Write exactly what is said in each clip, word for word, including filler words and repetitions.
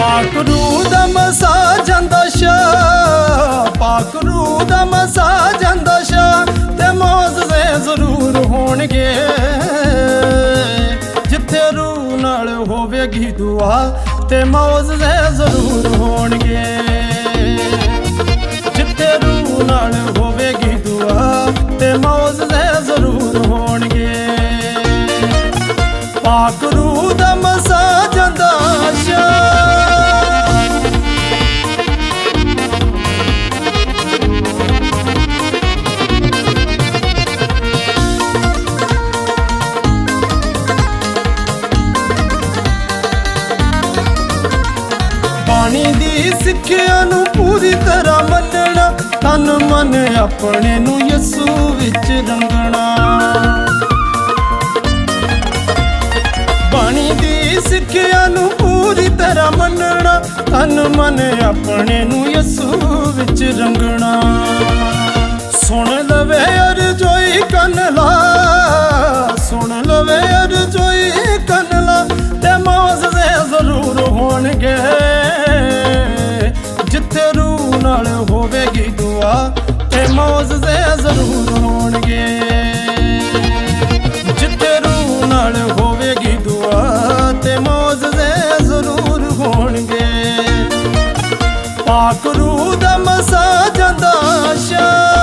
पाक रूह दा मसा जांदा शाह, पाक रूह दा मसा जांदा शाह, ते मौजज़े जरूर होणगे जिथे रूह नाल होवेगी दुआ, ते मौजज़े जरूर होणगे जिथे रूह नाल होवेगी दुआ, ते मौजज़े जरूर होणगे। पाक रूह दा मसा जांदा शाह, बाणी दी सिक्ख्या नू पूरी तरह मनना, तन मन अपने नू यसू विच रंगना। बाणी दी सिक्ख्या नू पूरी तरह मनना, तन मन अपने नू यसू विच रंगना। सुन लवे अरजोई कन ला, सुन लवे अरजोई कन ला, ते मौजज़े जरूर होणगे जिथे रूह नाल होवेगी दुआ, ते मौजज़े जरूर होणगे जिथे रूह नाल होवेगी दुआ, ते मौजज़े जरूर होणगे। पाक रूह दा मसा जांदा शाह,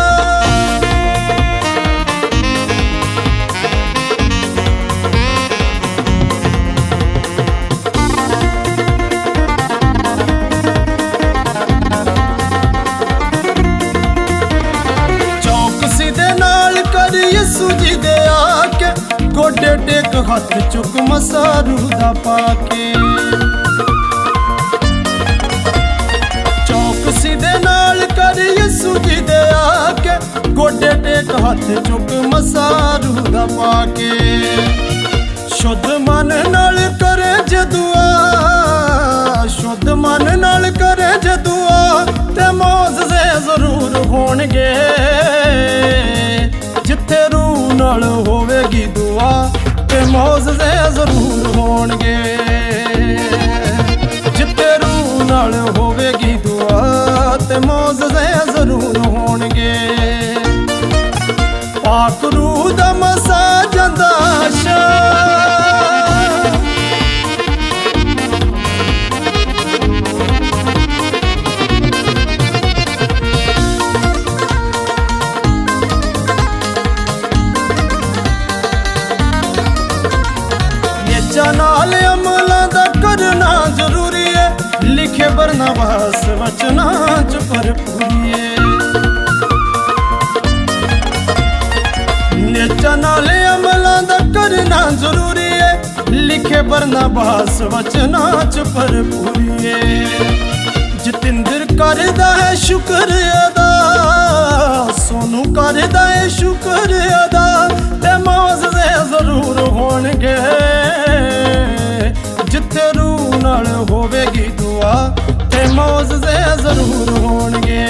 यसू जी दे आके गोडे टेक हाथ चुक मसा रूह दा पाके। चौक सीधे नाल कर यसू जी दे आके गोडे टेक हाथ चुक मसा रूह दा पाके। शुद्ध मन नाल करे जे दुआ, शुद्ध मन नाल करे जे दुआ, ते मौजज़े जरूर होणगे जिथे रूह नाल होवेगी दुआ, ते मौजज़े जरूर होणगे जिथे रूह नाल होवेगी दुआ, ते मौजज़े जरूर होणगे। पाक रूह दा मसा जांदा शाह, नाल अमलां दा करना जरूरी है, लिखे बरनबास वचना च भरपूरी है। नेचा नाल अमलां दा करना जरूरी है, लिखे बरनबास वचना च भरपूरी है। जतिंदर करदा है शुक्र अदा, सोनू करदा है शुक्र अदा, ते मौजज़े जरूर होणगे जिथे रूह नाल होवेगी दुआ, ते मौजज़े जरूर होणगे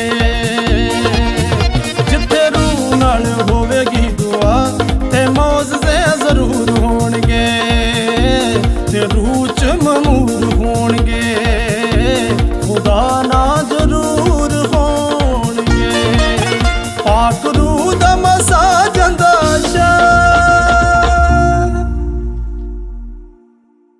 जिथे रूह नाल होवेगी दुआ, ते मौजज़े जरूर होणगे, ते रूह च ममूर होणगे खुदा ना जरूर होणगे। पाक